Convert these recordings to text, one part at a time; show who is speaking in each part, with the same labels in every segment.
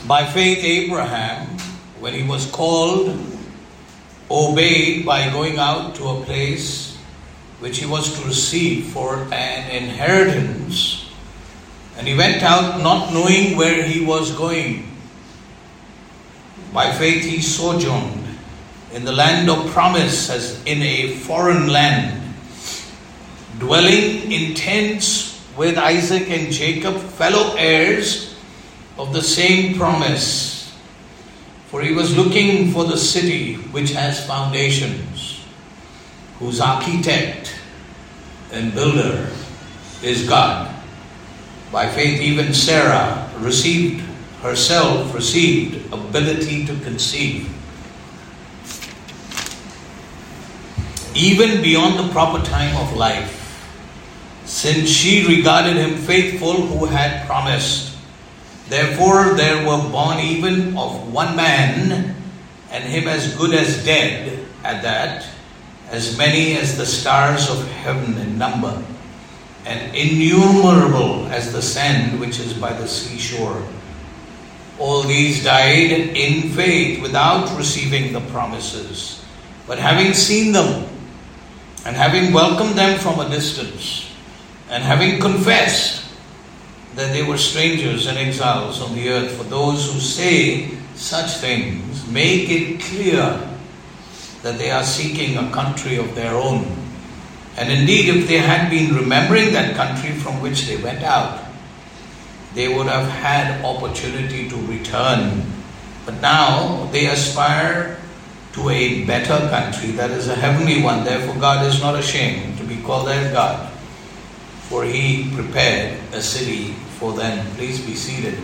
Speaker 1: By faith, Abraham, when he was called, obeyed by going out to a place which he was to receive for an inheritance. And he went out not knowing where he was going. By faith he sojourned in the land of promise as in a foreign land, dwelling in tents with Isaac and Jacob, fellow heirs of the same promise. For he was looking for the city which has foundations, whose architect and builder is God. By faith even Sarah received ability to conceive, even beyond the proper time of life, since she regarded him faithful who had promised. Therefore there were born even of one man, and him as good as dead, at that, as many as the stars of heaven in number, and innumerable as the sand which is by the seashore. All these died in faith without receiving the promises, but having seen them, and having welcomed them from a distance, and having confessed that they were strangers and exiles on the earth. For those who say such things make it clear that they are seeking a country of their own. And indeed, if they had been remembering that country from which they went out, they would have had opportunity to return. But now they aspire to a better country, that is a heavenly one. Therefore God is not ashamed to be called their God, for he prepared a city for them. Please be seated.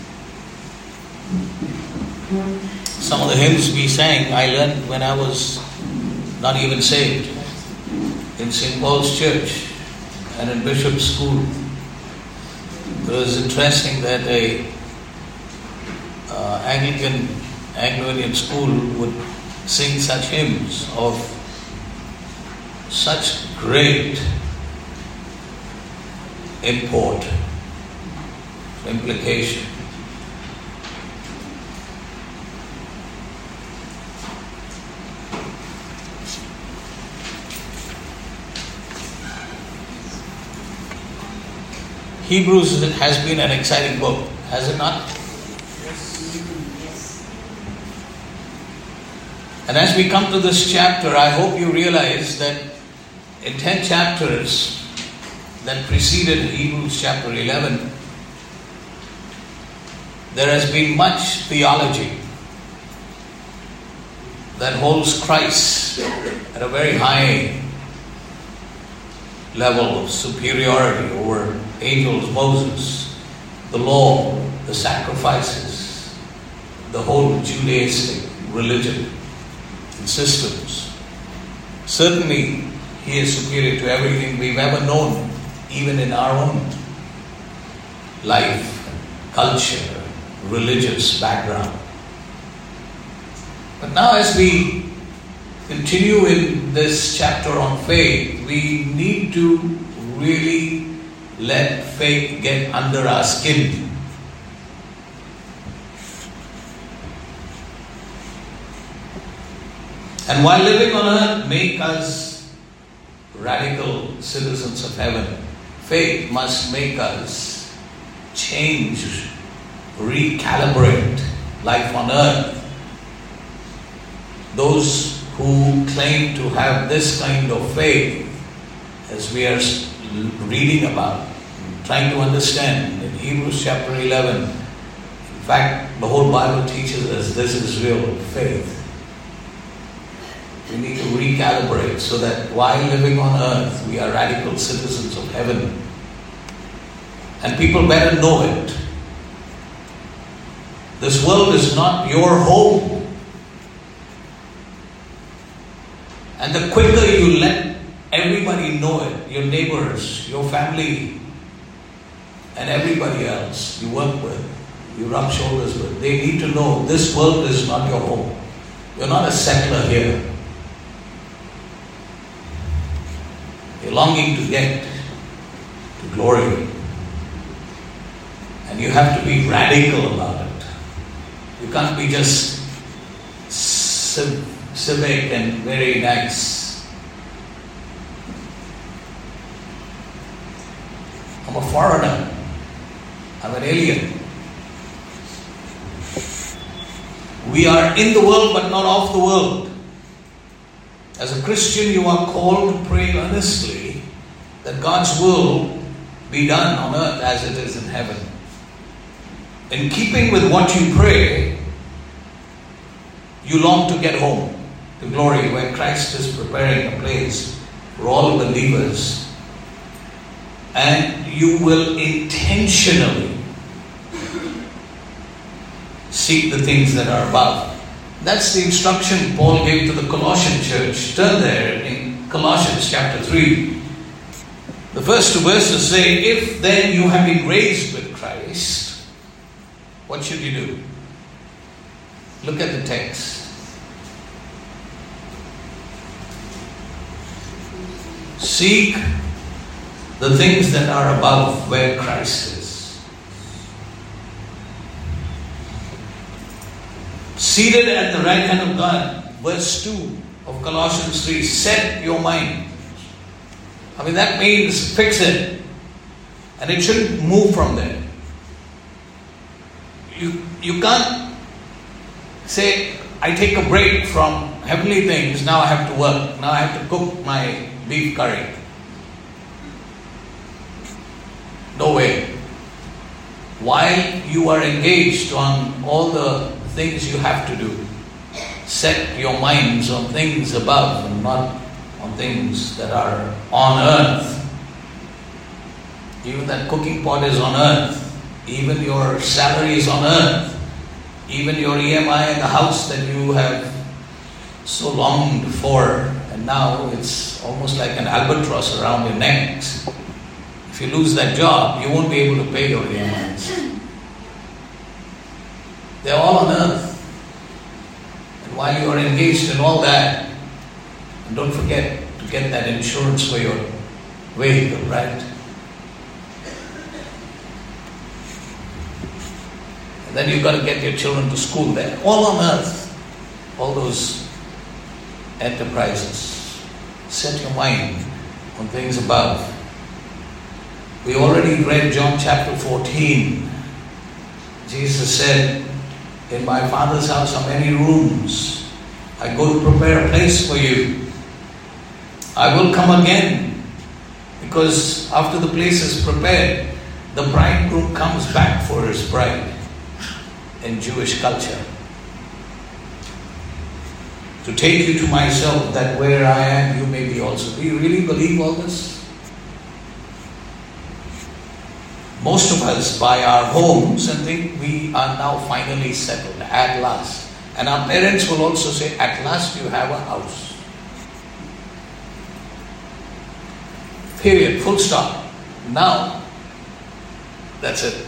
Speaker 1: Some of the hymns we sang, I learned when I was not even saved, in St. Paul's Church and in Bishop's School. It was interesting that a Anglican school would sing such hymns of such great import, implication. Hebrews has been an exciting book, has it not? Yes. And as we come to this chapter, I hope you realize that in 10 chapters that preceded Hebrews chapter 11, there has been much theology that holds Christ at a very high level of superiority over angels, Moses, the law, the sacrifices, the whole Judaistic religion and systems. Certainly, he is superior to everything we've ever known, even in our own life, culture, religious background. But now as we continue in this chapter on faith, we need to really let faith get under our skin. And while living on earth make us radical citizens of heaven, faith must make us change, recalibrate life on earth. Those who claim to have this kind of faith, as we are reading about, trying to understand in Hebrews chapter 11, in fact, the whole Bible teaches us this is real faith. We need to recalibrate so that while living on earth, we are radical citizens of heaven. And people better know it. This world is not your home. And the quicker you let everybody know it, your neighbors, your family, and everybody else you work with, you rub shoulders with, they need to know this world is not your home. You're not a settler here. You're longing to get to glory. And you have to be radical about it. You can't be just civic and very nice. I'm a foreigner. I'm an alien. We are in the world but not of the world. As a Christian, you are called to pray earnestly that God's will be done on earth as it is in heaven. In keeping with what you pray, you long to get home to glory where Christ is preparing a place for all believers. And you will intentionally seek the things that are above. That's the instruction Paul gave to the Colossian church. Turn there in Colossians chapter 3. The first two verses say, if then you have been raised with Christ, what should you do? Look at the text. Seek the things that are above where Christ is. Seated at the right hand of God. Verse 2 of Colossians 3. Set your mind. I mean, that means fix it. And it shouldn't move from there. You can't say, I take a break from heavenly things, now I have to work. Now I have to cook my beef curry. No way. While you are engaged on all the things you have to do, set your minds on things above and not on things that are on earth. Even that cooking pot is on earth. Even your salary is on earth. Even your EMI and the house that you have so longed for, and now it's almost like an albatross around your neck. If you lose that job, you won't be able to pay your EMIs. They're all on earth. And while you are engaged in all that, and don't forget to get that insurance for your vehicle, right? And then you've got to get your children to school there. All on earth. All those enterprises. Set your mind on things above. We already read John chapter 14. Jesus said, in my Father's house are many rooms. I go to prepare a place for you. I will come again. Because after the place is prepared, the bridegroom comes back for his bride in Jewish culture. To take you to myself, that where I am, you may be also. Do you really believe all this? Most of us buy our homes and think we are now finally settled, at last. And our parents will also say, at last you have a house. Period, full stop. Now, that's it.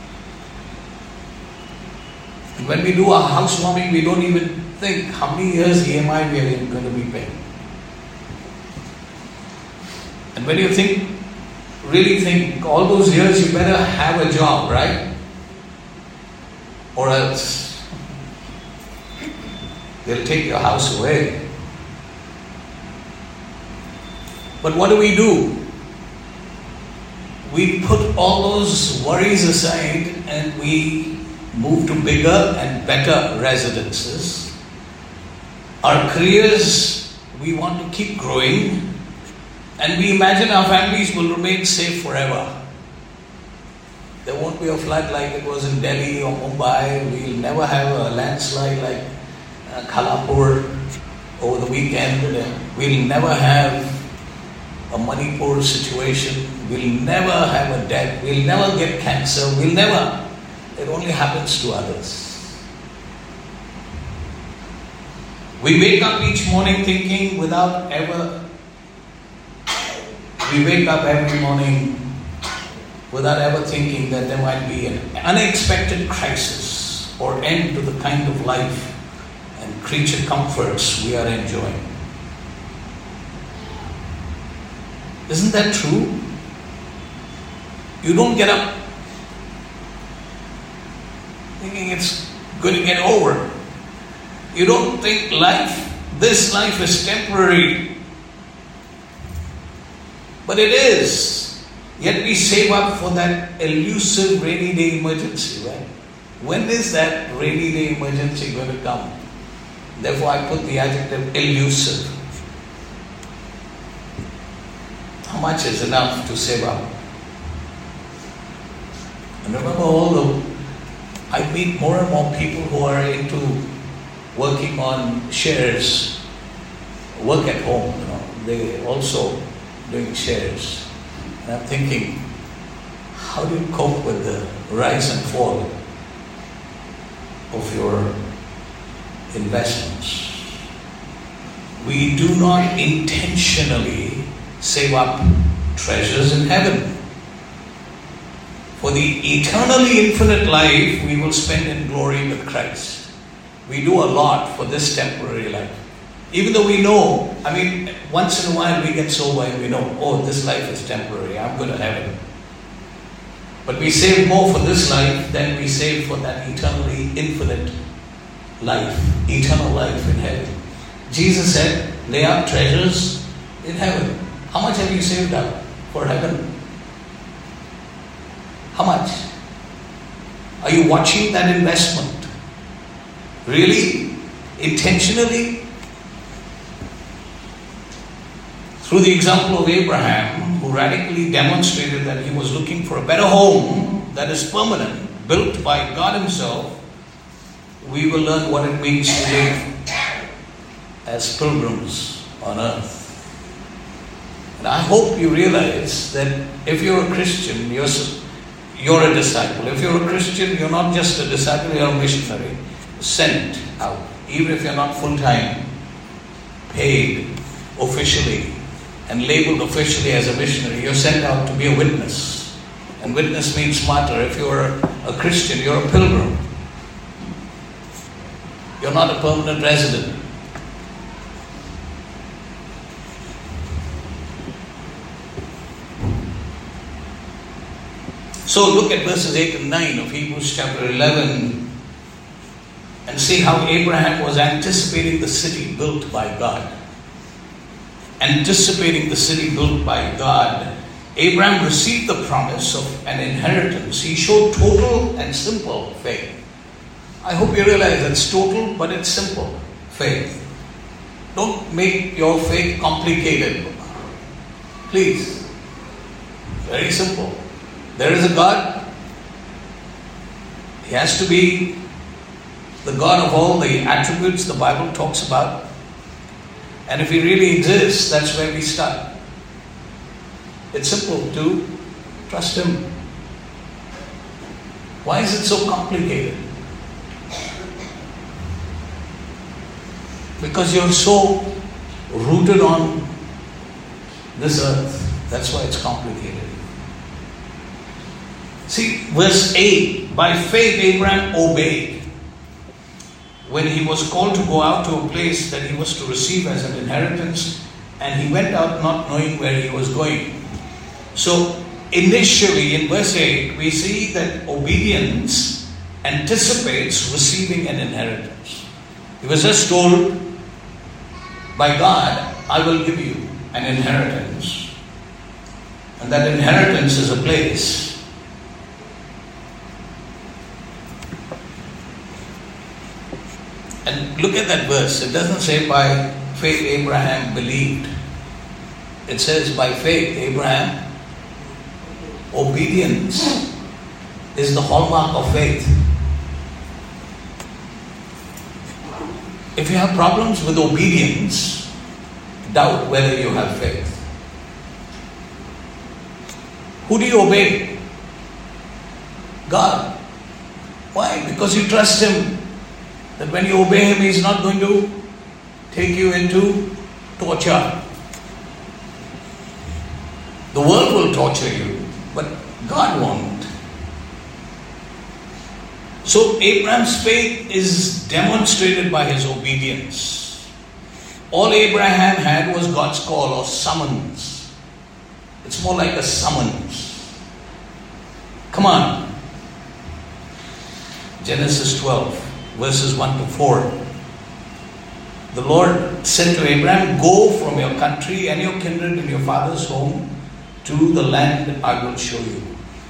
Speaker 1: And when we do our housewarming, we don't even think how many years EMI we are going to be paying. And when you really think, all those years you better have a job, right? Or else they'll take your house away. But what do? We put all those worries aside and we move to bigger and better residences. Our careers, we want to keep growing. And we imagine our families will remain safe forever. There won't be a flood like it was in Delhi or Mumbai. We'll never have a landslide like Khalapur over the weekend. We'll never have a Manipur situation. We'll never have a death. We'll never get cancer. We'll never. It only happens to others. We wake up each morning thinking We wake up every morning without ever thinking that there might be an unexpected crisis or end to the kind of life and creature comforts we are enjoying. Isn't that true? You don't get up thinking it's going to get over. You don't think this life is temporary. But it is. Yet we save up for that elusive rainy day emergency, right? When is that rainy day emergency going to come? Therefore I put the adjective elusive. How much is enough to save up? And remember, I meet more and more people who are into working on shares, work at home, they also doing shares. And I'm thinking, how do you cope with the rise and fall of your investments? We do not intentionally save up treasures in heaven. For the eternally infinite life we will spend in glory with Christ. We do a lot for this temporary life. Even though we know, once in a while we get sober and we know, this life is temporary, I'm going to heaven. But we save more for this life than we save for that eternally infinite life, eternal life in heaven. Jesus said, lay up treasures in heaven. How much have you saved up for heaven? How much? Are you watching that investment? Really? Intentionally? Through the example of Abraham, who radically demonstrated that he was looking for a better home that is permanent, built by God Himself, we will learn what it means to live as pilgrims on earth. And I hope you realize that if you're a Christian, you're a disciple. If you're a Christian, you're not just a disciple, you're a missionary, sent out. Even if you're not full-time, paid officially, and labeled officially as a missionary, you're sent out to be a witness. And witness means martyr. If you're a Christian, you're a pilgrim. You're not a permanent resident. So look at verses 8 and 9 of Hebrews chapter 11 and see how Abraham was anticipating the city built by God. Anticipating the city built by God, Abraham received the promise of an inheritance. He showed total and simple faith. I hope you realize it's total, but it's simple faith. Don't make your faith complicated. Please. Very simple. There is a God. He has to be the God of all the attributes the Bible talks about. And if He really exists, that's where we start. It's simple to trust Him. Why is it so complicated? Because you're so rooted on this earth. That's why it's complicated. See, verse 8, by faith Abraham obeyed when he was called to go out to a place that he was to receive as an inheritance, and he went out not knowing where he was going. So initially in verse 8 we see that obedience anticipates receiving an inheritance. He was just told by God, I will give you an inheritance. And that inheritance is a place. And look at that verse. It doesn't say by faith Abraham believed. It says by faith Abraham, obedience is the hallmark of faith. If you have problems with obedience, doubt whether you have faith. Who do you obey? God. Why? Because you trust Him. That when you obey Him, He's not going to take you into torture. The world will torture you, but God won't. So Abraham's faith is demonstrated by his obedience. All Abraham had was God's call or summons. It's more like a summons. Come on. Genesis 12. verses 1 to 4. The Lord said to Abraham, "Go from your country and your kindred and your father's home to the land I will show you."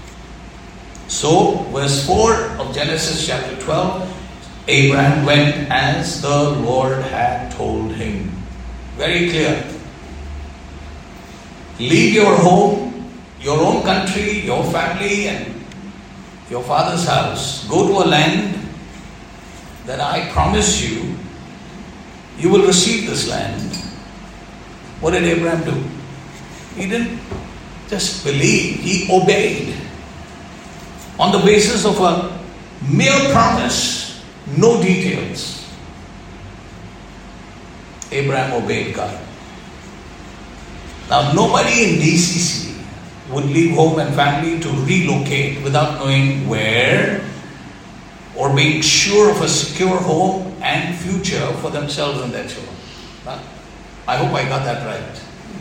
Speaker 1: So, verse 4 of Genesis chapter 12, Abraham went as the Lord had told him. Very clear. Leave your home, your own country, your family and your father's house. Go to a land that I promise you. You will receive this land. What did Abraham do? He didn't just believe, he obeyed. On the basis of a mere promise, no details. Abraham obeyed God. Now, nobody in DCC would leave home and family to relocate without knowing where or being sure of a secure home and future for themselves and their children. I hope I got that right.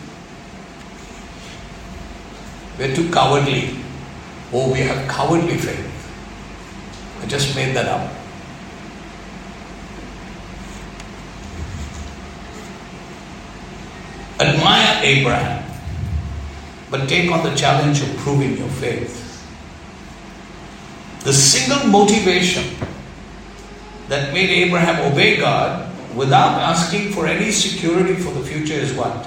Speaker 1: We're too cowardly. Oh, we have cowardly faith. I just made that up. Admire Abraham, but take on the challenge of proving your faith. The single motivation that made Abraham obey God without asking for any security for the future is what?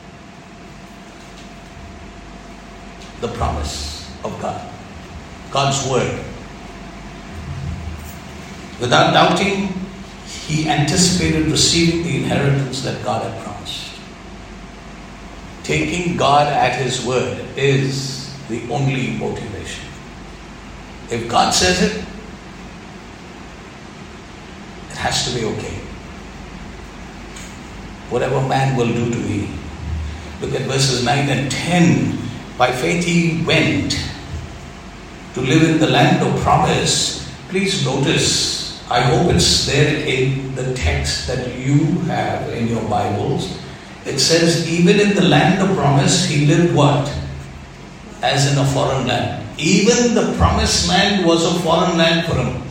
Speaker 1: The promise of God. God's word. Without doubting, he anticipated receiving the inheritance that God had promised. Taking God at his word is the only motivation. If God says it, it has to be okay. Whatever man will do to me. Look at verses 9 and 10. By faith he went to live in the land of promise. Please notice, I hope it's there in the text that you have in your Bibles. It says, even in the land of promise, he lived what? As in a foreign land. Even the promised land was a foreign land for him.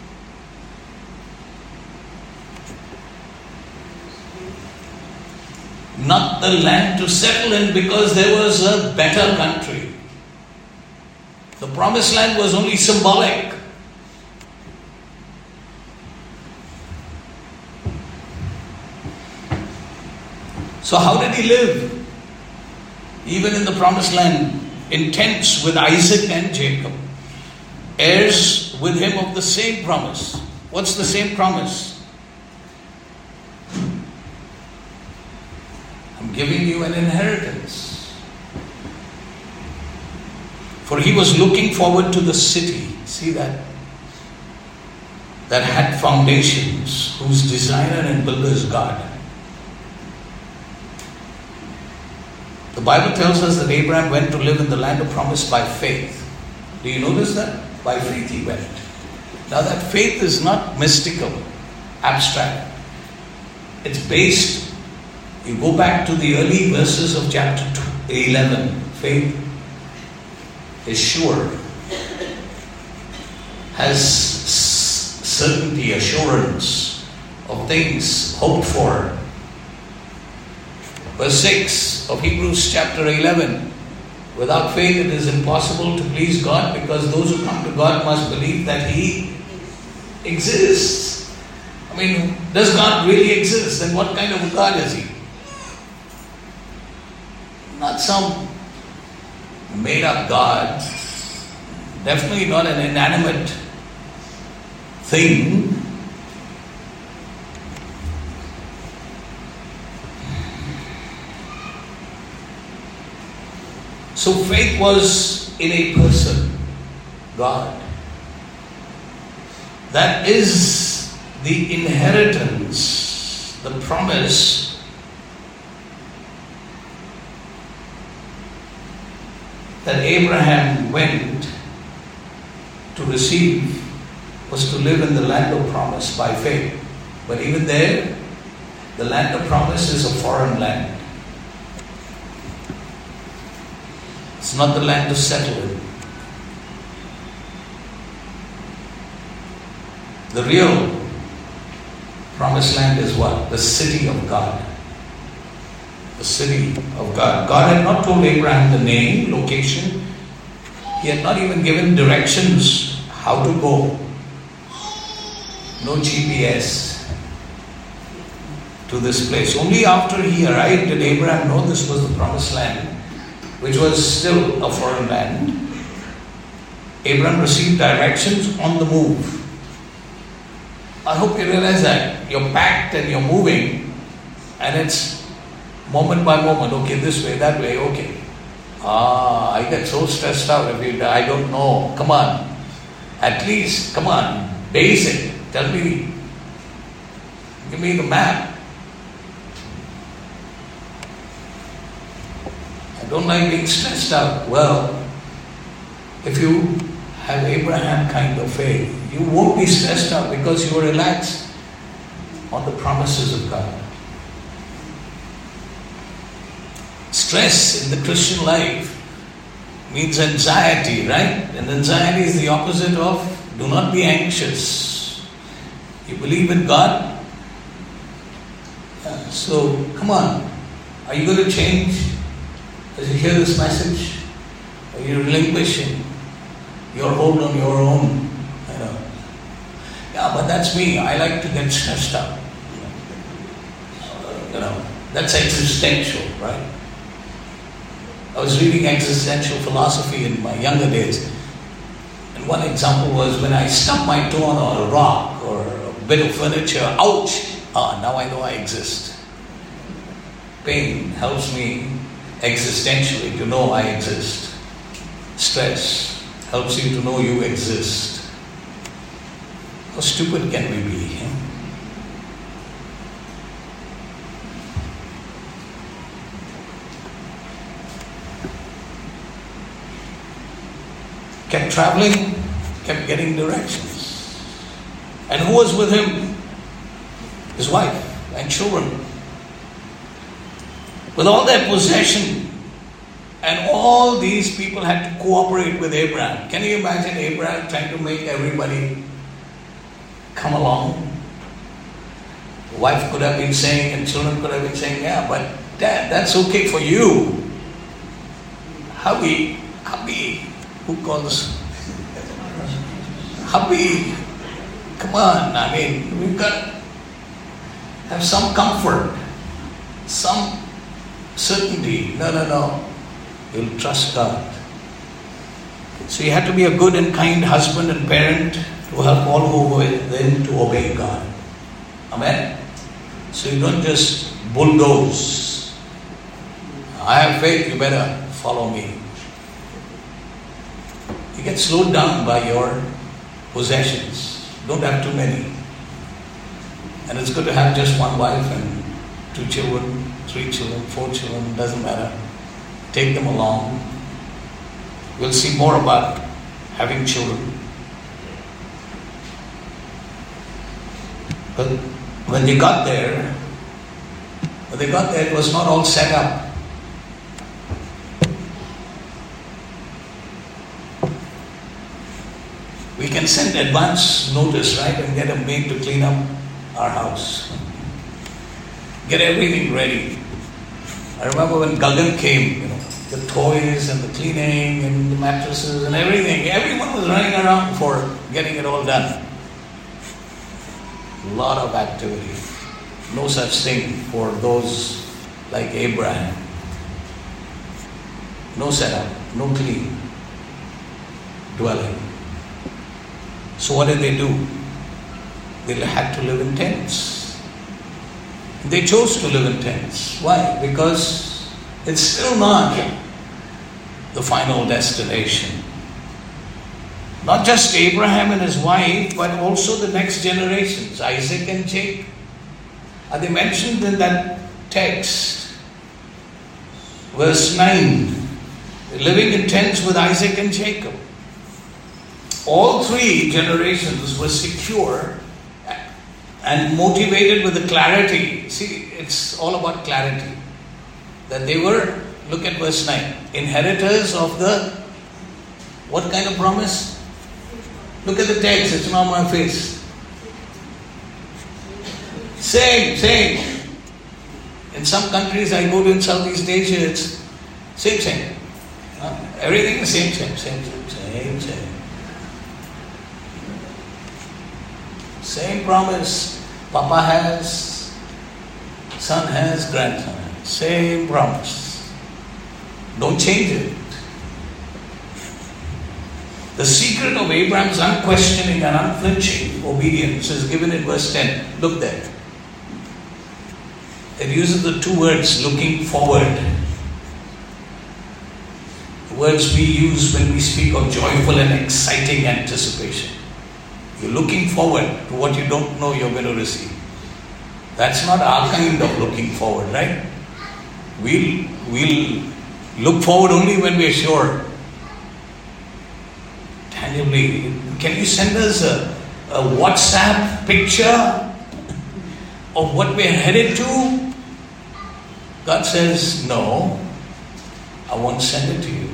Speaker 1: Not the land to settle in because there was a better country. The promised land was only symbolic. So how did he live? Even in the promised land, in tents with Isaac and Jacob, heirs with him of the same promise. What's the same promise? I'm giving you an inheritance. For he was looking forward to the city. See that? That had foundations, whose designer and builder is God. The Bible tells us that Abraham went to live in the land of promise by faith. Do you notice that? By faith he went. Now that faith is not mystical, abstract. It's based, you go back to the early verses of chapter 11. Faith is sure, has certainty, assurance of things hoped for. Verse 6 of Hebrews chapter 11. Without faith it is impossible to please God, because those who come to God must believe that he exists. I mean, does God really exist? Then what kind of a God is he? Not some made up God. Definitely not an inanimate thing. So faith was in a person, God. That is the inheritance, the promise that Abraham went to receive, was to live in the land of promise by faith. But even there, the land of promise is a foreign land. It's not the land to settle in. The real Promised land is what? The city of God. The city of God. God had not told Abraham the name, location. He had not even given directions how to go. No GPS to this place. Only after he arrived did Abraham know this was the promised land, which was still a foreign land. Abraham received directions on the move. I hope you realize that. You're packed and you're moving, and it's moment by moment. Okay, this way, that way, okay. I get so stressed out if I don't know. Come on. At least, come on. Basic. Tell me. Give me the map. I don't like being stressed out. Well, if you have Abraham kind of faith, you won't be stressed out because you are relaxed on the promises of God. Stress in the Christian life means anxiety, right? And anxiety is the opposite of do not be anxious. You believe in God? Yeah, so, come on. Are you going to change as you hear this message? Are you relinquishing your hold on your own? Yeah, but that's me. I like to get stressed out. That's existential, right? I was reading existential philosophy in my younger days. And one example was when I stubbed my toe on a rock or a bit of furniture. Ouch! Now I know I exist. Pain helps me existentially to know I exist. Stress helps you to know you exist. How stupid can we be? Kept traveling, kept getting directions. And who was with him? His wife and children. With all their possession, and all these people had to cooperate with Abraham. Can you imagine Abraham trying to make everybody come along? The wife could have been saying, and children could have been saying, yeah, but Dad, that's okay for you. Hubby, who calls? Hubby, come on, I mean, we've got to have some comfort, some certainty. No. You'll trust God. So you have to be a good and kind husband and parent to help all who are within to obey God. Amen? So you don't just bulldoze. I have faith, you better follow me. You get slowed down by your possessions. Don't have too many. And it's good to have just one wife and 2 children, 3 children, 4 children, doesn't matter. Take them along. We'll see more about having children. But when they got there, it was not all set up. We can send advance notice, right, and get a maid to clean up our house. Get everything ready. I remember when Gagan came, the toys and the cleaning and the mattresses and everything. Everyone was running around for getting it all done. A lot of activity. No such thing for those like Abraham. No setup, no clean dwelling. So what did they do? They had to live in tents. They chose to live in tents. Why? Because it's still not the final destination. Not just Abraham and his wife, but also the next generations, Isaac and Jacob. Are they mentioned in that text? Verse 9, living in tents with Isaac and Jacob. All 3 generations were secure and motivated with the clarity. See, it's all about clarity. That they were, look at verse 9, inheritors of the, what kind of promise? Look at the text, it's not on my face. Same. In some countries I go to in Southeast Asia, it's same. Everything is same. Same promise. Papa has, son has, grandson has. Same promise. Don't change it. The secret of Abraham's unquestioning and unflinching obedience is given in verse 10. Look there. It uses the two words, looking forward. The words we use when we speak of joyful and exciting anticipation. You're looking forward to what you don't know you're going to receive. That's not our kind of looking forward, right? We'll look forward only when we're sure. Tangibly, can you send us a WhatsApp picture of what we're headed to? God says, no, I won't send it to you.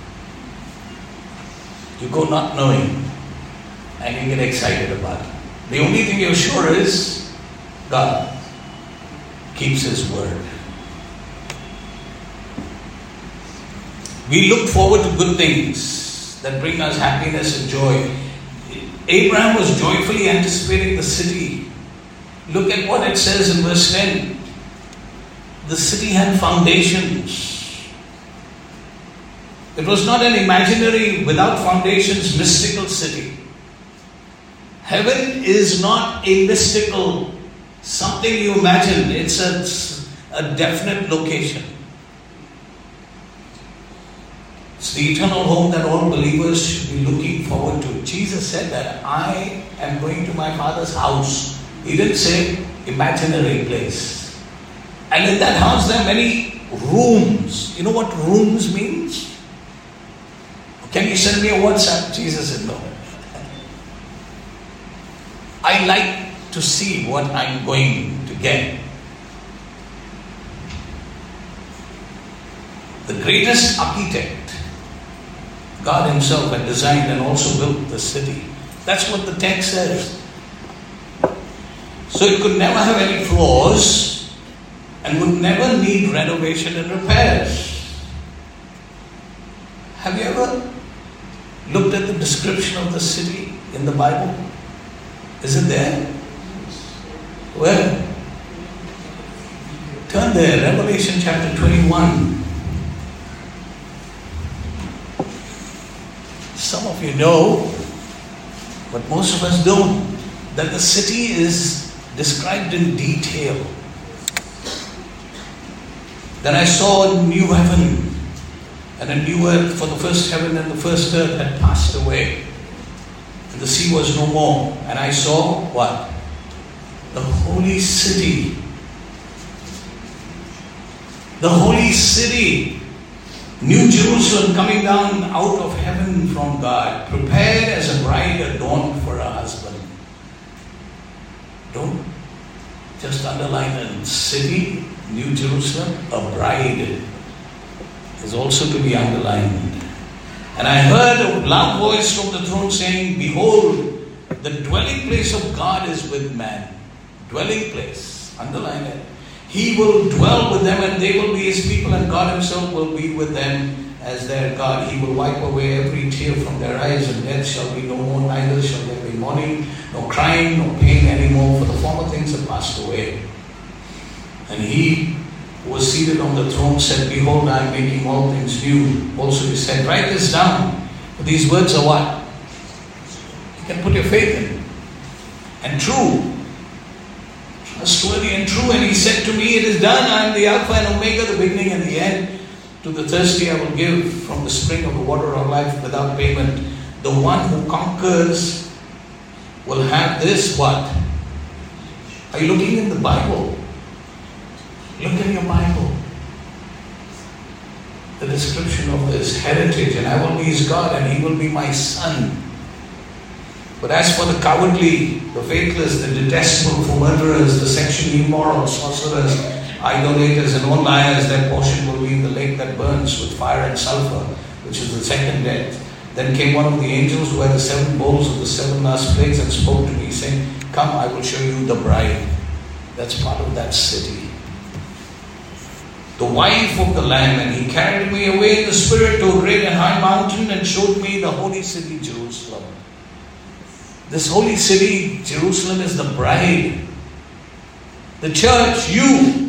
Speaker 1: You go not knowing and you get excited about it. The only thing you're sure is God keeps His word. We look forward to good things that bring us happiness and joy. Abraham was joyfully anticipating the city. Look at what it says in verse 10. The city had foundations. It was not an imaginary, without foundations, mystical city. Heaven is not a mystical, something you imagine. It's a definite location. It's the eternal home that all believers should be looking forward to. Jesus said that I am going to my Father's house. He didn't say imaginary place. And in that house there are many rooms. You know what rooms means? Can you send me a WhatsApp? Jesus said no. I like to see what I'm going to get. The greatest architect, God Himself, had designed and also built the city. That's what the text says. So it could never have any flaws and would never need renovation and repairs. Have you ever looked at the description of the city in the Bible? Is it there? Where? Turn there, Revelation chapter 21. Some of you know, but most of us don't, that the city is described in detail. Then I saw a new heaven and a new earth, for the first heaven and the first earth had passed away. And the sea was no more. And I saw what? The holy city. The holy city. New Jerusalem coming down out of heaven from God, prepared as a bride adorned for her husband. Don't just underline a city, New Jerusalem, a bride is also to be underlined. And I heard a loud voice from the throne saying, behold, the dwelling place of God is with man. Dwelling place, underline it. He will dwell with them and they will be His people, and God Himself will be with them as their God. He will wipe away every tear from their eyes, and death shall be no more, neither shall there be mourning, no crying, no pain anymore, for the former things have passed away. And He who was seated on the throne said, behold, I am making all things new. Also He said, write this down. For these words are what? You can put your faith in. And true. Trustworthy and true. And He said to me, it is done. I am the Alpha and Omega, the beginning and the end. To the thirsty I will give from the spring of the water of life without payment. The one who conquers will have this what? Are you looking in the Bible? Look in your Bible. The description of this heritage. And I will be His God and He will be my son. But as for the cowardly, the faithless, the detestable, for murderers, the sexually immoral, sorcerers, idolaters, and all liars, their portion will be in the lake that burns with fire and sulfur, which is the second death. Then came one of the angels who had the 7 bowls of the 7 last plagues and spoke to me, saying, come, I will show you the bride, That's part of that city. The wife of the Lamb. And he carried me away in the Spirit to a great and high mountain and showed me the holy city Jerusalem. This holy city Jerusalem is the bride. The church, you.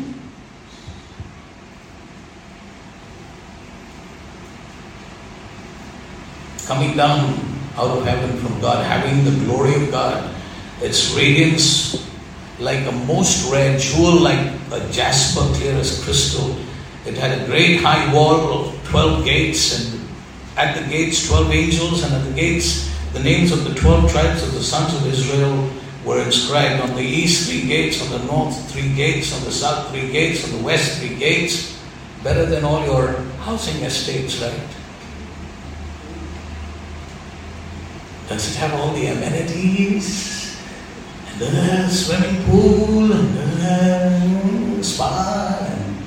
Speaker 1: Coming down out of heaven from God, having the glory of God. Its radiance like a most rare jewel, like a jasper clear as crystal. It had a great high wall of 12 gates, and at the gates 12 angels, and at the gates the names of the 12 tribes of the sons of Israel were inscribed. On the east 3 gates, on the north 3 gates, on the south 3 gates, on the west 3 gates. Better than all your housing estates, right? Does it have all the amenities? And a swimming pool, and a spa.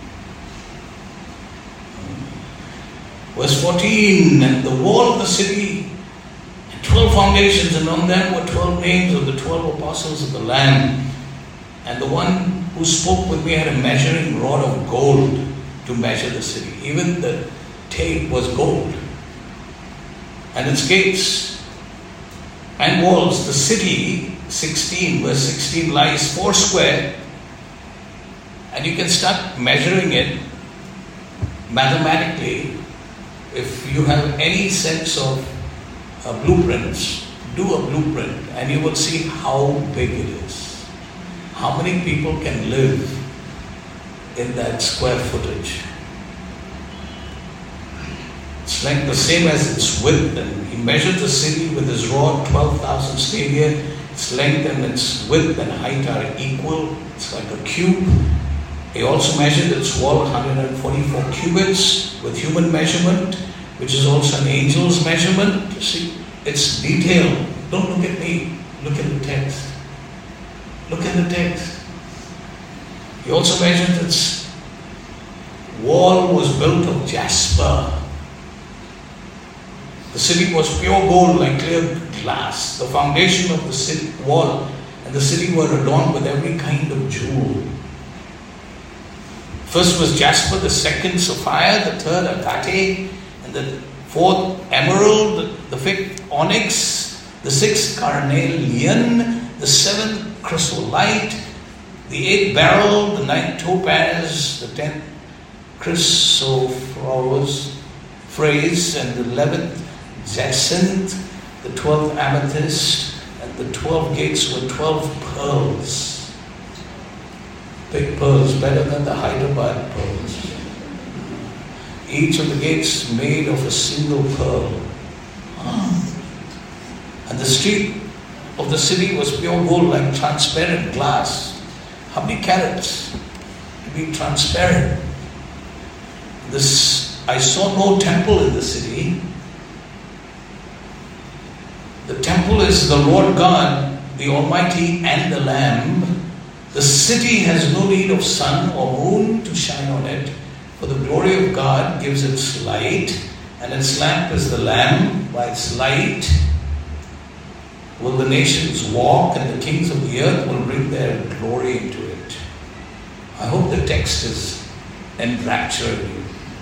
Speaker 1: Verse 14, and the wall of the city had 12 foundations, and on them were 12 names of the 12 apostles of the Lamb. And the one who spoke with me had a measuring rod of gold to measure the city. Even the tape was gold. And its gates and walls, the city, 16, verse 16, lies 4 square. And you can start measuring it mathematically. If you have any sense of blueprints, do a blueprint and you will see how big it is. How many people can live in that square footage? It's like the same as its width. And he measured the city with his rod, 12,000 stadia. Its length and its width and height are equal. It's like a cube. He also measured its wall 144 cubits with human measurement, which is also an angel's measurement. You see, it's detailed. Don't look at me. Look at the text. Look at the text. He also measured its wall was built of jasper. The city was pure gold like clear glass. The foundation of the city wall and the city were adorned with every kind of jewel. First was jasper, the second sapphire, the third agate, and the fourth emerald, the fifth onyx, the sixth carnelian, the seventh chrysolite, the eighth beryl, the ninth topaz, the 10th chrysoprase, and the 11th jacinth, the 12th amethyst, and the 12 gates were 12 pearls. Big pearls, better than the Hyderabad pearls. Each of the gates made of a single pearl. And the street of the city was pure gold like transparent glass. How many carats to be transparent? I saw no temple in the city. The temple is the Lord God, the Almighty, and the Lamb. The city has no need of sun or moon to shine on it, for the glory of God gives its light, and its lamp is the Lamb. By its light will the nations walk, and the kings of the earth will bring their glory into it. I hope the text is enrapturing you.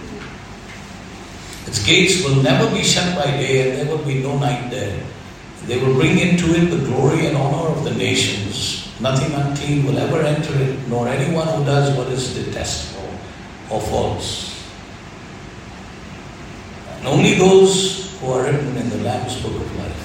Speaker 1: Its gates will never be shut by day, and there will be no night there. They will bring into it the glory and honor of the nations. Nothing unclean will ever enter it, nor anyone who does what is detestable or false. And only those who are written in the Lamb's Book of Life.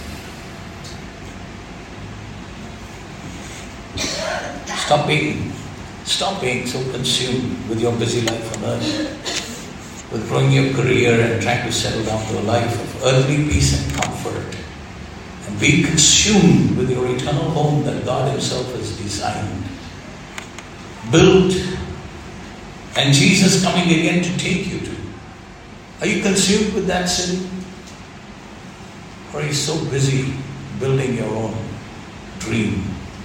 Speaker 1: Stop being so consumed with your busy life on earth, with growing your career and trying to settle down to a life of earthly peace and comfort. And be consumed with your eternal home that God Himself has designed, built, and Jesus coming again to take you to. Are you consumed with that city? Or are you so busy building your own dream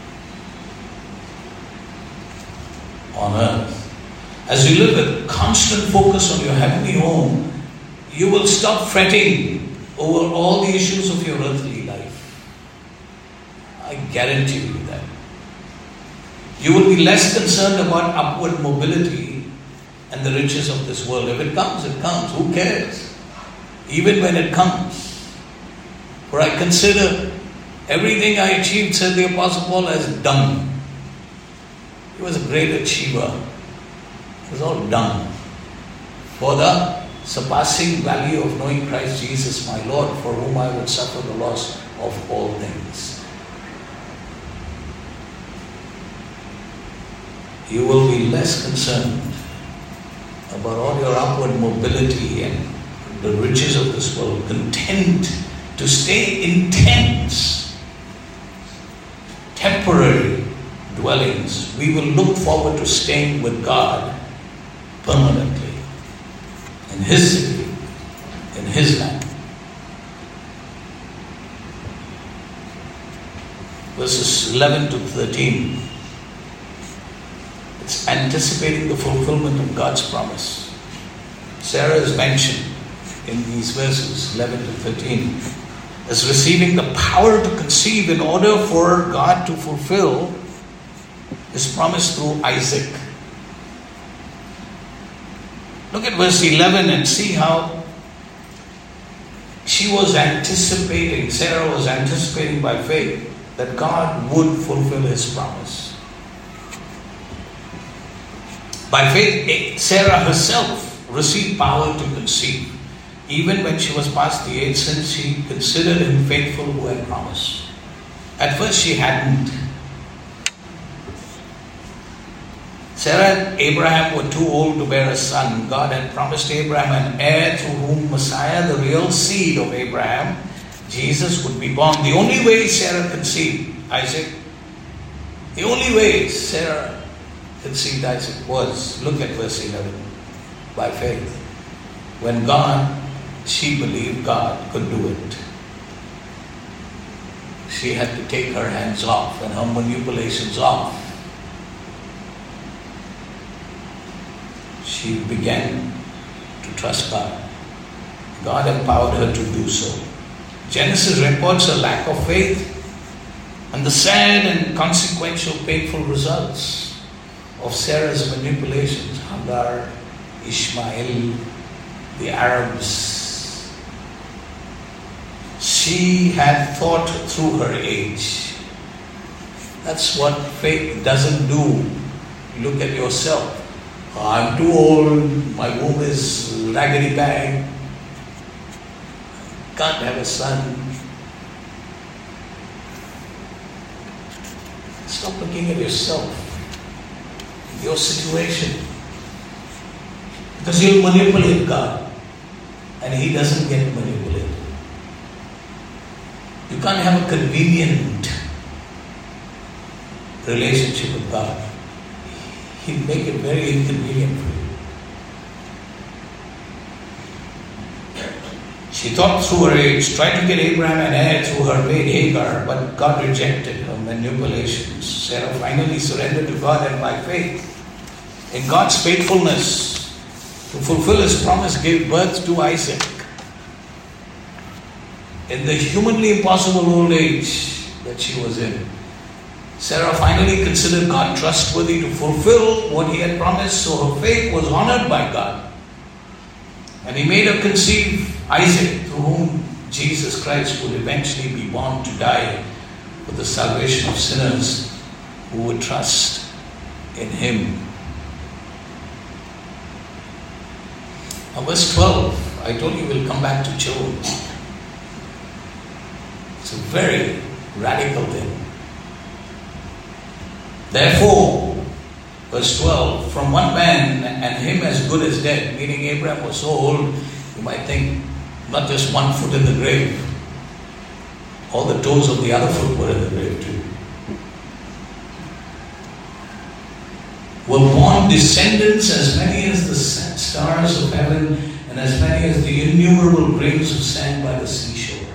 Speaker 1: on earth? As you live with constant focus on your heavenly home, you will stop fretting over all the issues of your earthly life. I guarantee you that. You will be less concerned about upward mobility and the riches of this world. If it comes, it comes. Who cares? Even when it comes. For I consider everything I achieved, said the Apostle Paul, as dung. He was a great achiever. It was all dung. For the surpassing value of knowing Christ Jesus my Lord, for whom I would suffer the loss of all things. You will be less concerned about all your upward mobility and the riches of this world, content to stay in tents, temporary dwellings. We will look forward to staying with God permanently in His city, in His land. Verses 11 to 13. It's anticipating the fulfillment of God's promise. Sarah is mentioned in these verses 11 to 13 as receiving the power to conceive in order for God to fulfill His promise through Isaac. Look at verse 11 and see how she was anticipating, Sarah was anticipating by faith that God would fulfill His promise. By faith, Sarah herself received power to conceive, even when she was past the age, since she considered Him faithful who had promised. At first she hadn't. Sarah and Abraham were too old to bear a son. God had promised Abraham an heir through whom Messiah, the real seed of Abraham, Jesus, would be born. The only way Sarah conceived Isaac, the only way Sarah conceived Isaac was, look at verse 11, by faith. When she believed God could do it. She had to take her hands off and her manipulations off. She began to trust God. God empowered her to do so. Genesis reports a lack of faith and the sad and consequential painful results of Sarah's manipulations. Hagar, Ishmael, the Arabs. She had thought through her age. That's what faith doesn't do. Look at yourself. I'm too old, my womb is raggedy bag, can't have a son. Stop looking at yourself, your situation. Because you'll manipulate God and He doesn't get manipulated. You can't have a convenient relationship with God. He'll make it very inconvenient for you. She thought through her age, tried to get Abraham an heir through her maid Hagar, but God rejected her manipulations. Sarah finally surrendered to God, and by faith, in God's faithfulness, to fulfill His promise, gave birth to Isaac. In the humanly impossible old age that she was in, Sarah finally considered God trustworthy to fulfill what He had promised, so her faith was honored by God. And He made her conceive Isaac, through whom Jesus Christ would eventually be born to die for the salvation of sinners who would trust in Him. Now verse 12, I told you we'll come back to children. It's a very radical thing. Therefore, verse 12, from one man and him as good as dead, meaning Abraham was so old, you might think not just one foot in the grave, all the toes of the other foot were in the grave too. Were born descendants as many as the stars of heaven and as many as the innumerable grains of sand by the seashore.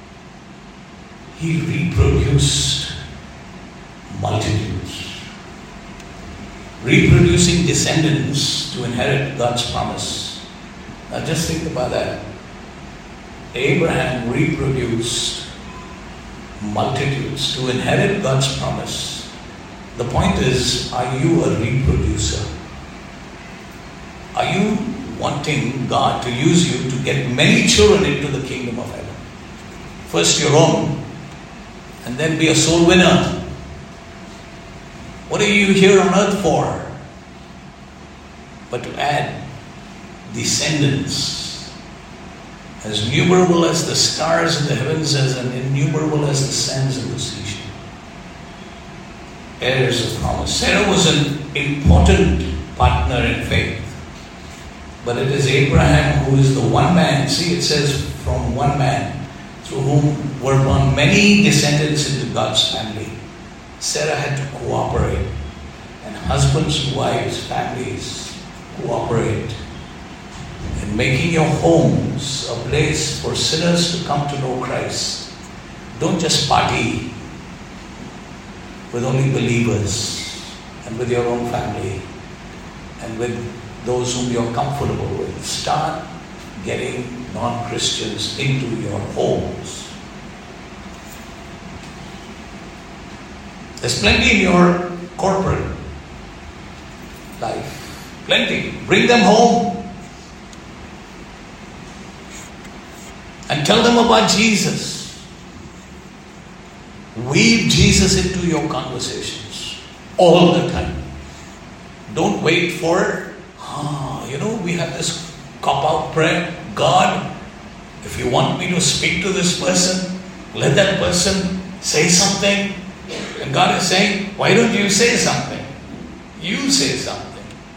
Speaker 1: He reproduced multitudes. Reproducing descendants to inherit God's promise. Now just think about that. Abraham reproduced multitudes to inherit God's promise. The point is, are you a reproducer? Are you wanting God to use you to get many children into the kingdom of heaven? First your own, and then be a soul winner. What are you here on earth for? But to add descendants as innumerable as the stars in the heavens, as innumerable as the sands of the seashore. Heirs of promise. Sarah was an important partner in faith. But it is Abraham who is the one man. See, it says from one man, through whom were born many descendants into God's family. Sarah had to cooperate. And husbands and wives, families, cooperate in making your homes a place for sinners to come to know Christ. Don't just party with only believers and with your own family and with those whom you're comfortable with. Start getting non-Christians into your homes. There's plenty in your corporate life. Plenty. Bring them home. And tell them about Jesus. Weave Jesus into your conversations all the time. Don't wait for, we have this cop-out prayer. God, if you want me to speak to this person, let that person say something. And God is saying, why don't you say something? You say something.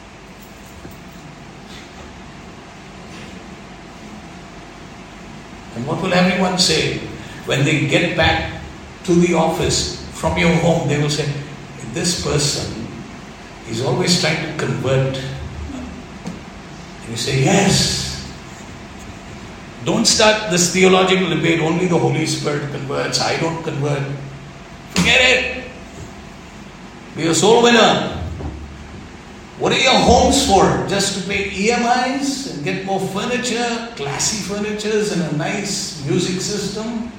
Speaker 1: And what will everyone say when they get back to the office from your home? They will say, this person is always trying to convert. And you say, yes. Don't start this theological debate, only the Holy Spirit converts, I don't convert. Forget it. Be a soul winner. What are your homes for? Just to pay EMIs and get more furniture, classy furnitures and a nice music system?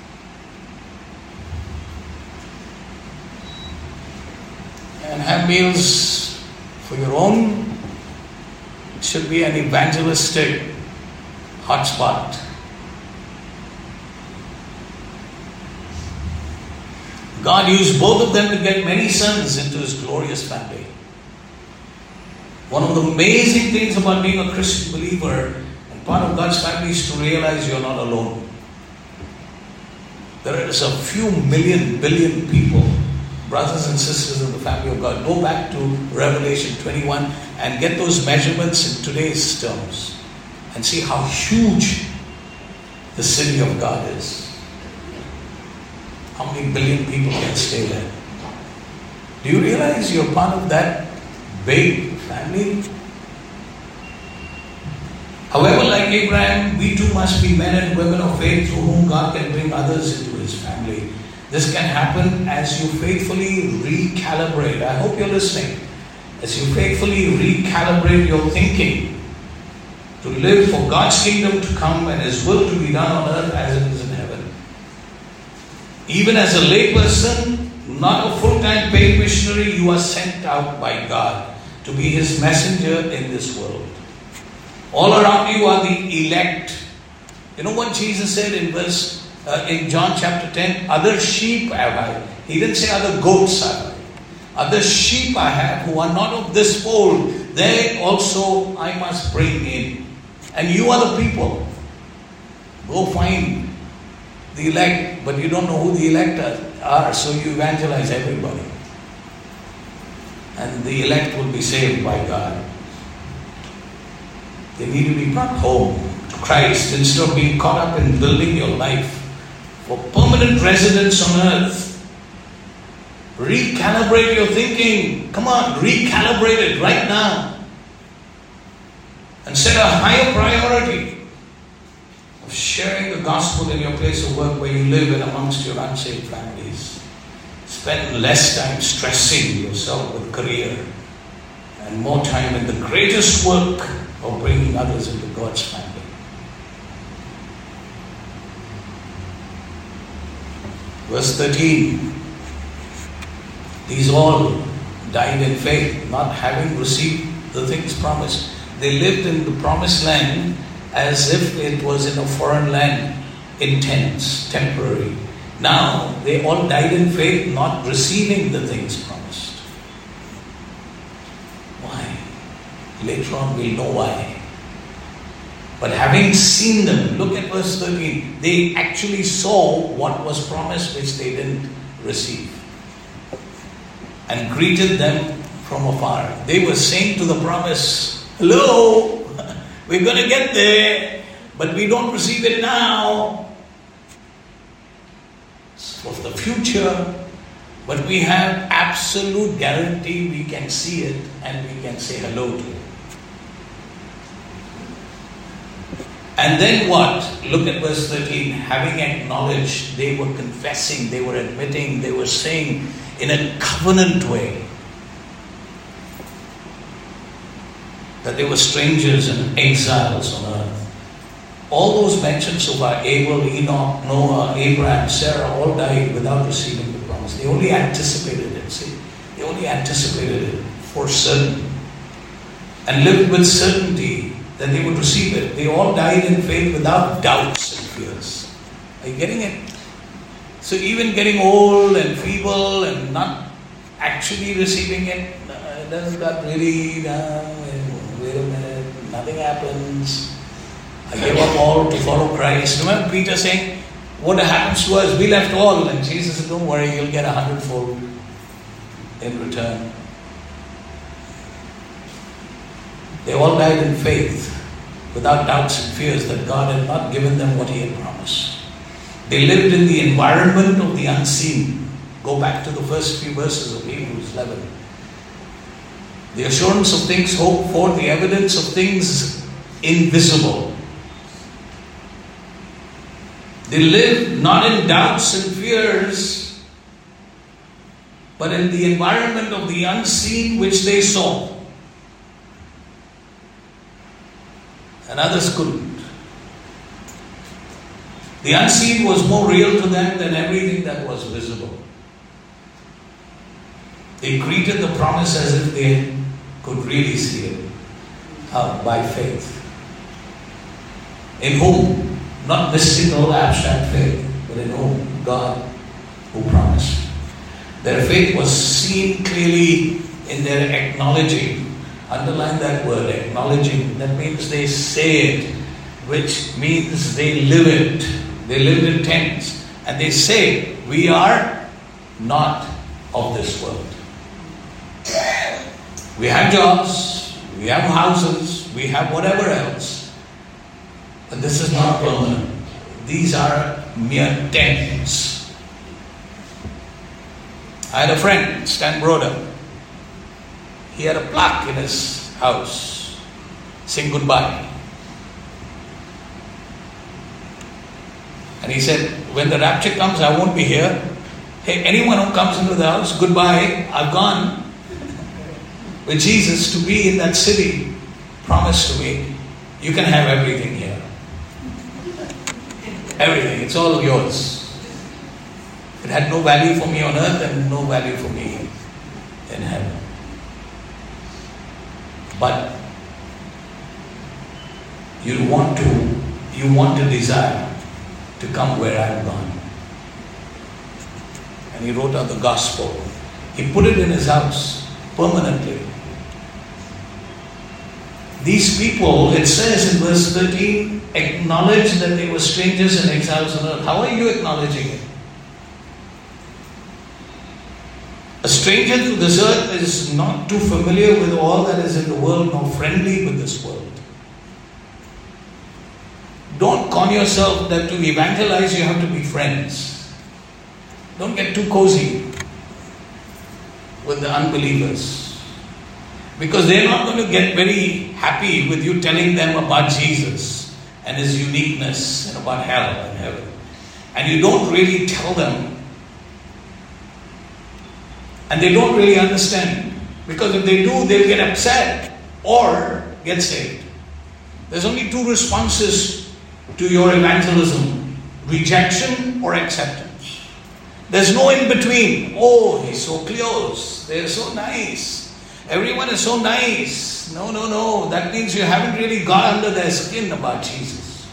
Speaker 1: And have meals for your own? It should be an evangelistic hotspot. God used both of them to get many sons into His glorious family. One of the amazing things about being a Christian believer and part of God's family is to realize you're not alone. There is a few billion people, brothers and sisters in the family of God. Go back to Revelation 21 and get those measurements in today's terms and see how huge the city of God is. How many billion people can stay there? Do you realize you're part of that big family? However, like Abraham, we too must be men and women of faith through whom God can bring others into His family. This can happen as you faithfully recalibrate. I hope you're listening. As you faithfully recalibrate your thinking to live for God's kingdom to come and His will to be done on earth as it is in heaven. Even as a layperson, not a full-time paid missionary, you are sent out by God to be His messenger in this world. All around you are the elect. You know what Jesus said in John chapter 10? Other sheep have I. He didn't say other goats have I. Other sheep I have who are not of this fold. They also I must bring in. And you are the people. Go find the elect, but you don't know who the elect are, so you evangelize everybody. And the elect will be saved by God. They need to be brought home to Christ instead of being caught up in building your life for permanent residence on earth. Recalibrate your thinking. Come on, recalibrate it right now. And set a higher priority of sharing the gospel in your place of work where you live and amongst your unsaved families. Spend less time stressing yourself with career and more time in the greatest work of bringing others into God's family. Verse 13. These all died in faith, not having received the things promised. They lived in the promised land as if it was in a foreign land, intense, temporary. Now, they all died in faith, not receiving the things promised. Why? Later on we'll know why. But having seen them, look at verse 13, they actually saw what was promised which they didn't receive, and greeted them from afar. They were saying to the promise, hello, we're going to get there, but we don't receive it now. It's for the future, but we have absolute guarantee we can see it and we can say hello to it. And then what? Look at verse 13. Having acknowledged, they were confessing, they were admitting, they were saying in a covenant way that they were strangers and exiles on earth. All those mentions of Abel, Enoch, Noah, Abraham, Sarah all died without receiving the promise. They only anticipated it, see? They only anticipated it for certain and lived with certainty that they would receive it. They all died in faith without doubts and fears. Are you getting it? So even getting old and feeble and not actually receiving it, doesn't that really, wait a minute, nothing happens. I gave up all to follow Christ. Remember Peter saying, what happens to us? We left all. And Jesus said, don't worry, you'll get 100-fold in return. They all died in faith, without doubts and fears that God had not given them what He had promised. They lived in the environment of the unseen. Go back to the first few verses of Hebrews 11. The assurance of things hoped for, the evidence of things invisible. They lived not in doubts and fears, but in the environment of the unseen which they saw. And others couldn't. The unseen was more real to them than everything that was visible. They greeted the promise as if they could really see it. How? By faith. In whom? Not mystical, abstract faith, but in whom? God, who promised. Their faith was seen clearly in their acknowledging. Underline that word, acknowledging. That means they say it, which means they live it. They live in tense. And they say, we are not of this world. We have jobs, we have houses, we have whatever else. But this is not permanent. These are mere tents. I had a friend, Stan Broder. He had a plaque in his house saying goodbye. And he said, when the rapture comes, I won't be here. Hey, anyone who comes into the house, goodbye, I've gone with Jesus to be in that city promised to me. You can have everything here. Everything, it's all yours. It had no value for me on earth and no value for me in heaven. But you want to desire to come where I am gone. And he wrote out the gospel. He put it in his house permanently. These people, it says in verse 13, acknowledged that they were strangers and exiles on earth. How are you acknowledging it? A stranger to this earth is not too familiar with all that is in the world, nor friendly with this world. Don't con yourself that to evangelize you have to be friends. Don't get too cozy with the unbelievers. Because they're not going to get very happy with you telling them about Jesus and His uniqueness and about hell and heaven. And you don't really tell them. And they don't really understand. Because if they do, they'll get upset or get saved. There's only two responses to your evangelism: rejection or acceptance. There's no in between. Oh, he's so close. They're so nice. Everyone is so nice. No, no, no. That means you haven't really got under their skin about Jesus.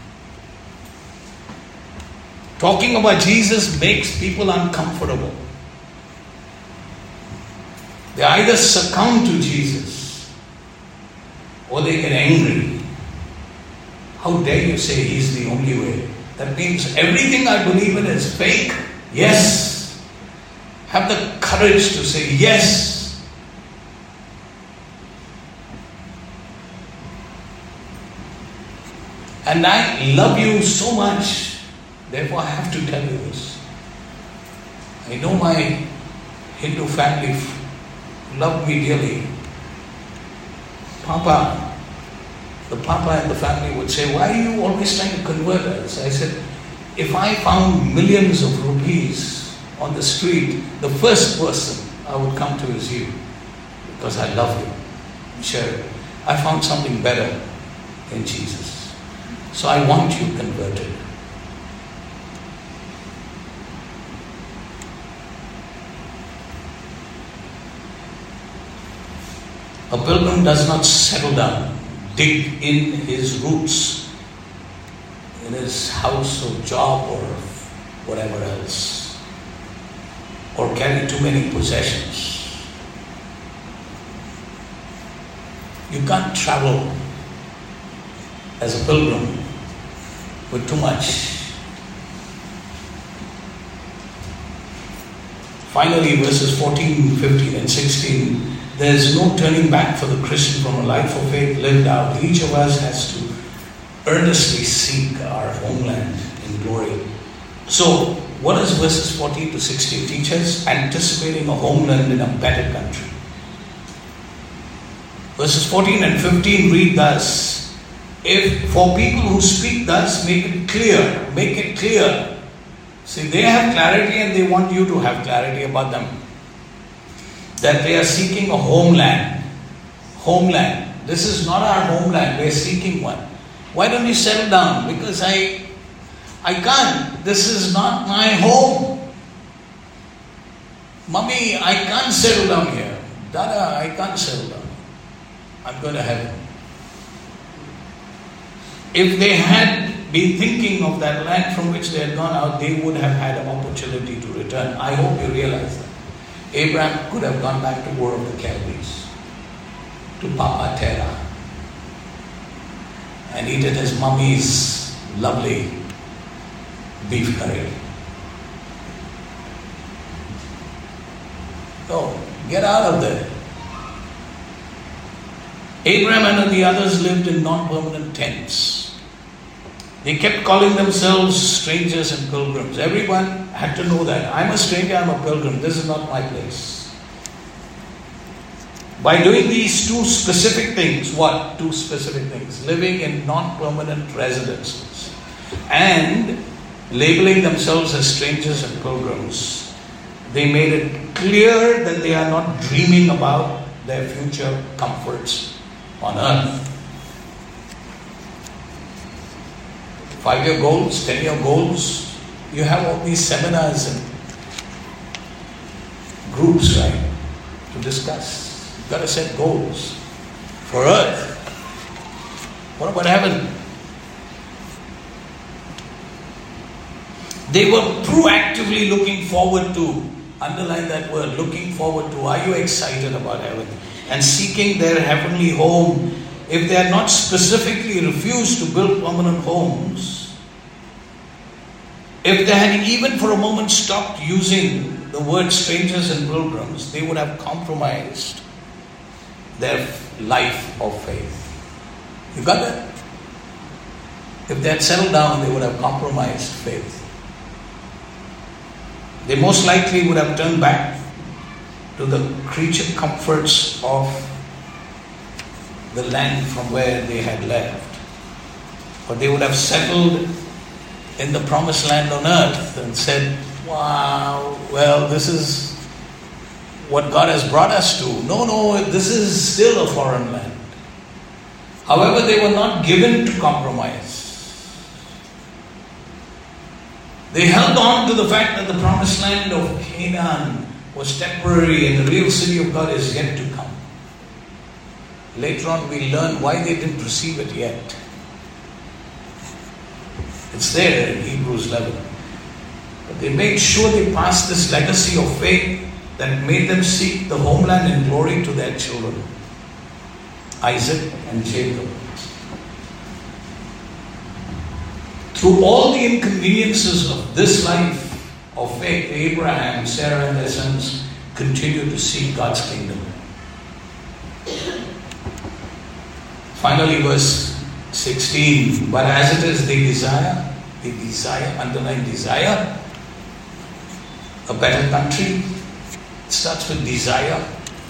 Speaker 1: Talking about Jesus makes people uncomfortable. They either succumb to Jesus or they get angry. How dare you say he's the only way? That means everything I believe in is fake. Yes. Have the courage to say yes. And I love you so much, therefore I have to tell you this. I know my Hindu family love me dearly. The Papa and the family would say, why are you always trying to convert us? I said, if I found millions of rupees on the street, the first person I would come to is you. Because I love you. Sure. I found something better in Jesus. So I want you converted. A pilgrim does not settle down, dig in his roots, in his house or job or whatever else, or carry too many possessions. You can't travel as a pilgrim with too much. Finally, verses 14, 15 and 16, there is no turning back for the Christian from a life of faith lived out. Each of us has to earnestly seek our homeland in glory. So, what does verses 14 to 16 teach us? Anticipating a homeland in a better country. Verses 14 and 15 read thus, if for people who speak thus, make it clear. See, they have clarity and they want you to have clarity about them. That they are seeking a homeland. Homeland. This is not our homeland. We are seeking one. Why don't you settle down? Because I can't. This is not my home. Mummy, I can't settle down here. Dada, I can't settle down. I'm going to heaven. If they had been thinking of that land from which they had gone out, they would have had an opportunity to return. I hope you realize that. Abraham could have gone back to Ur of the Chaldees, to Papa Terra, and eaten his mummy's lovely beef curry. No, get out of there. Abraham and the others lived in non-permanent tents. They kept calling themselves strangers and pilgrims. Everyone had to know that. I'm a stranger, I'm a pilgrim. This is not my place. By doing these two specific things, what? Two specific things. Living in non-permanent residences and labeling themselves as strangers and pilgrims, they made it clear that they are not dreaming about their future comforts on earth. 5-year goals, 10-year goals. You have all these seminars and groups, right, to discuss. You've got to set goals for earth. What about heaven? They were proactively looking forward to, underline that word, looking forward to. Are you excited about heaven? And seeking their heavenly home. If they had not specifically refused to build permanent homes, if they had even for a moment stopped using the word strangers and pilgrims, they would have compromised their life of faith. You got that? If they had settled down, they would have compromised faith. They most likely would have turned back to the creature comforts of the land from where they had left. Or they would have settled in the promised land on earth and said, wow, well, this is what God has brought us to. No, this is still a foreign land. However, they were not given to compromise. They held on to the fact that the promised land of Canaan was temporary and the real city of God is yet to come. Later on we learn why they didn't receive it yet. It's there in Hebrews 11. But they made sure they passed this legacy of faith that made them seek the homeland in glory to their children, Isaac and Jacob. Through all the inconveniences of this life of faith, Abraham, Sarah and their sons continued to seek God's kingdom. Finally, verse 16, but as it is they desire, underline desire, a better country. It starts with desire.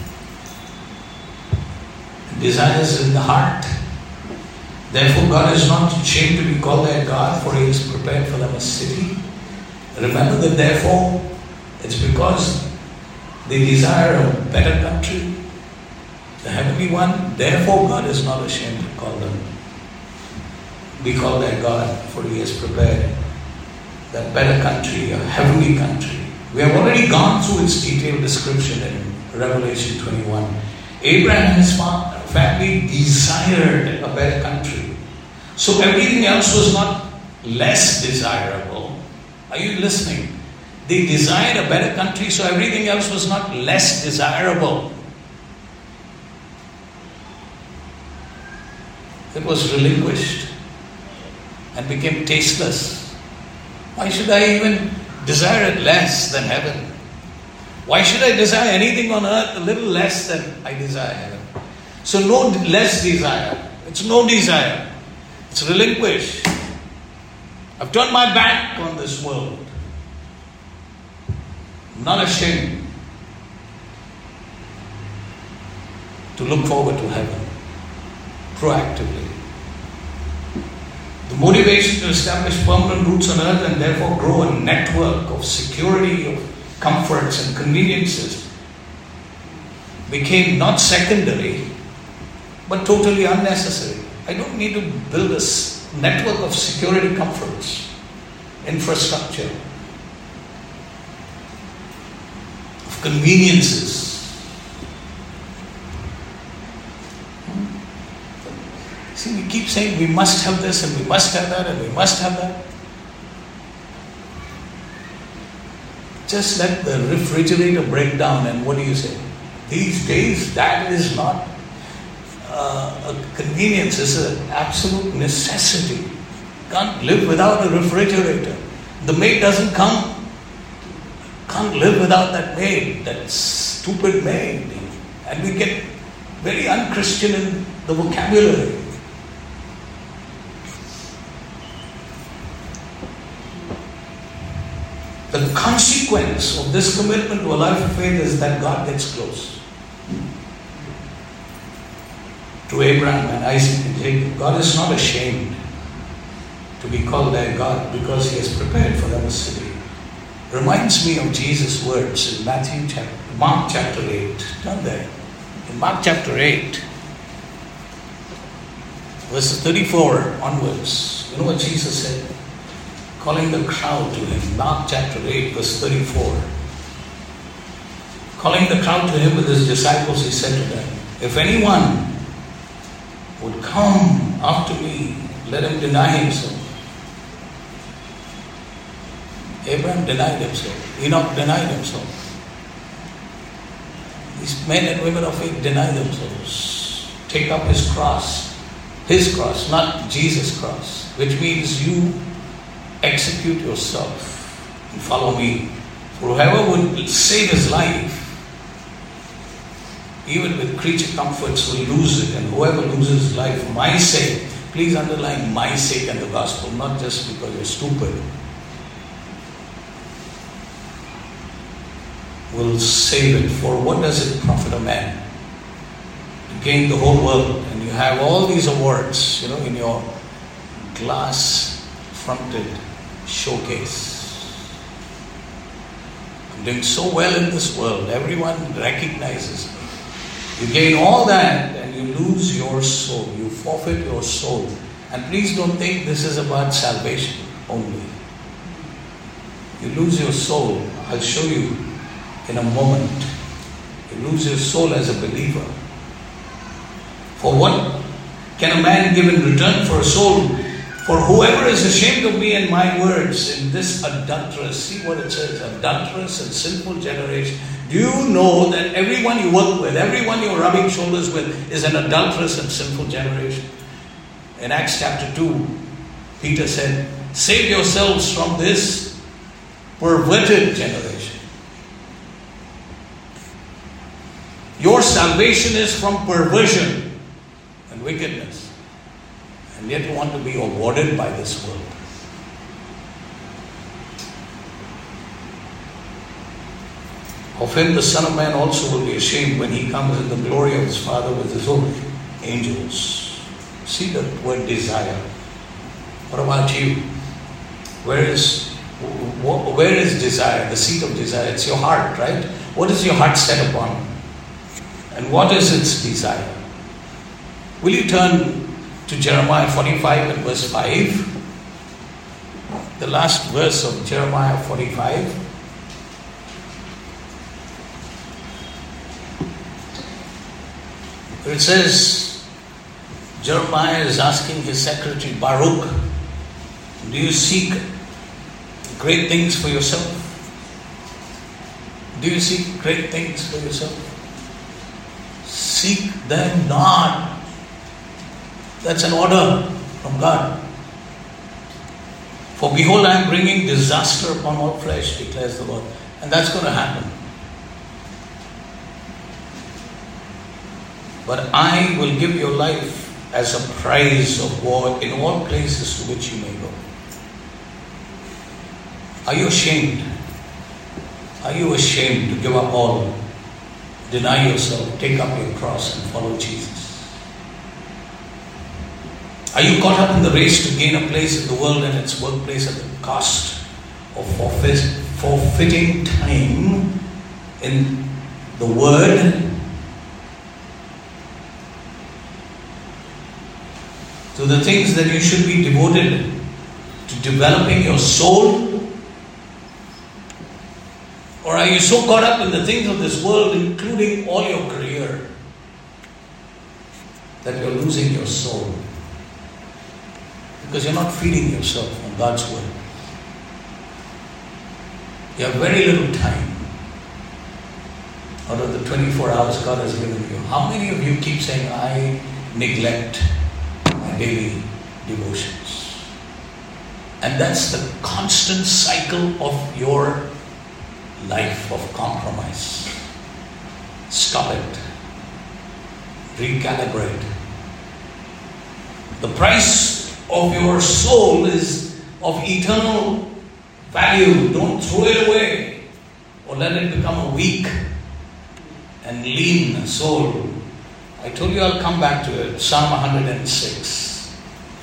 Speaker 1: Desire is in the heart. Therefore, God is not ashamed to be called their God, for He has prepared for them a city. Remember that therefore, it's because they desire a better country, the heavenly one. Therefore, God is not ashamed to call them, be called their God, for He has prepared that better country, a heavenly country. We have already gone through its detailed description in Revelation 21. Abraham and his family desired a better country. So everything else was not less desirable. Are you listening? They desired a better country, so everything else was not less desirable. It was relinquished and became tasteless. Why should I even desire it less than heaven? Why should I desire anything on earth a little less than I desire heaven? So no less desire. It's no desire. It's relinquished. I've turned my back on this world. I'm not ashamed to look forward to heaven proactively. The motivation to establish permanent roots on earth and therefore grow a network of security, of comforts and conveniences became not secondary, but totally unnecessary. I don't need to build a network of security comforts, infrastructure, of conveniences. See, we keep saying we must have this and we must have that and we must have that. Just let the refrigerator break down and what do you say? These days, that is not a convenience, it's an absolute necessity. Can't live without a refrigerator. The maid doesn't come. Can't live without that maid, that stupid maid. And we get very unchristian in the vocabulary. The consequence of this commitment to a life of faith is that God gets close to Abraham and Isaac and Jacob. God is not ashamed to be called their God because He has prepared for them a city. Reminds me of Jesus' words in Mark chapter 8. Turn there. In Mark chapter 8, verses 34 onwards, you know what Jesus said? Calling the crowd to Him. Mark chapter 8, verse 34. Calling the crowd to Him with His disciples, He said to them, if anyone would come after me, let him deny himself. Abraham denied himself. Enoch denied himself. These men and women of faith deny themselves. Take up his cross, not Jesus' cross, which means you execute yourself and follow me. For whoever would save his life, even with creature comforts, will lose it. And whoever loses his life for my sake, please underline my sake and the gospel, not just because you're stupid, will save it. For what does it profit a man to gain the whole world? And you have all these awards, in your glass-fronted showcase. I'm doing so well in this world. Everyone recognizes me. You gain all that and you lose your soul. You forfeit your soul. And please don't think this is about salvation only. You lose your soul. I'll show you in a moment. You lose your soul as a believer. For what can a man give in return for a soul? For whoever is ashamed of me and my words in this adulterous, see what it says, adulterous and sinful generation. Do you know that everyone you work with, everyone you're rubbing shoulders with is an adulterous and sinful generation? In Acts chapter 2, Peter said, save yourselves from this perverted generation. Your salvation is from perversion and wickedness. And yet you want to be awarded by this world. Of him the Son of Man also will be ashamed when he comes in the glory of his Father with his holy angels. See the word desire. What about you? Where is desire? The seat of desire. It's your heart, right? What is your heart set upon? And what is its desire? Will you turn to Jeremiah 45 and verse 5? The last verse of Jeremiah 45. It says, Jeremiah is asking his secretary Baruch, do you seek great things for yourself? Do you seek great things for yourself? Seek them not. That's an order from God. For behold, I am bringing disaster upon all flesh, declares the Lord. And that's going to happen. But I will give your life as a prize of war in all places to which you may go. Are you ashamed? Are you ashamed to give up all, deny yourself, take up your cross and follow Jesus? Are you caught up in the race to gain a place in the world and its workplace at the cost of forfeiting time in the Word to the things that you should be devoted to developing your soul? Or are you so caught up in the things of this world, including all your career, that you're losing your soul? Because you're not feeding yourself on God's Word. You have very little time out of the 24 hours God has given you. How many of you keep saying, I neglect my daily devotions? And that's the constant cycle of your life of compromise. Stop it. Recalibrate. The price of your soul is of eternal value. Don't throw it away or let it become a weak and lean soul. I told you I'll come back to it. Psalm 106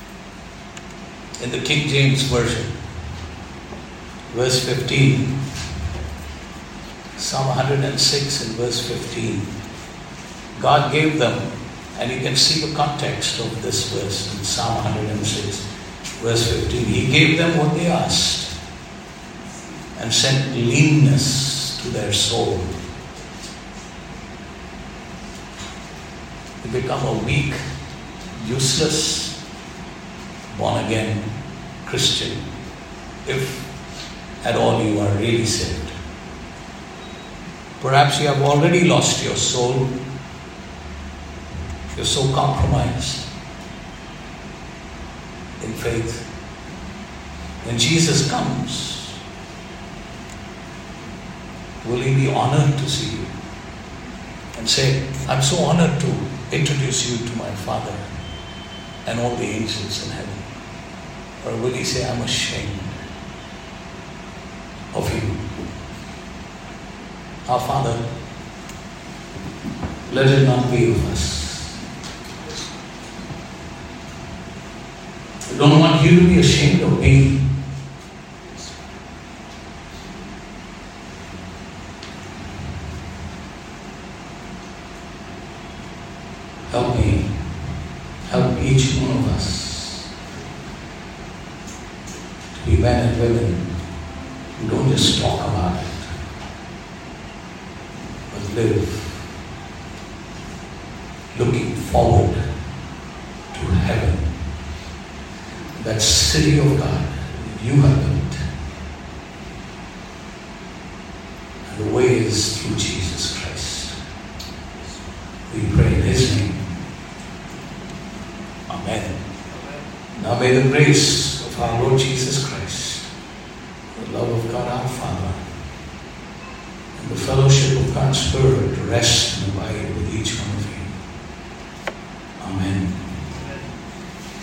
Speaker 1: in the King James Version, verse 15. Psalm 106 and verse 15. God gave them, and you can see the context of this verse in Psalm 106, verse 15. He gave them what they asked and sent leanness to their soul. They become a weak, useless, born-again Christian, if at all you are really saved. Perhaps you have already lost your soul. You're so compromised in faith. When Jesus comes, will He be honored to see you and say, I'm so honored to introduce you to my Father and all the angels in heaven? Or will He say, I'm ashamed of you? Our Father, let it not be of us. I don't want you to be ashamed of me. Help me. Help each one of us to be men and women who don't just talk about it, but live looking forward to heaven, that city of God you have built. And the way is through Jesus Christ. We pray in His name. Amen. Now may the grace of our Lord Jesus Christ, the love of God our Father, and the fellowship of God's Spirit rest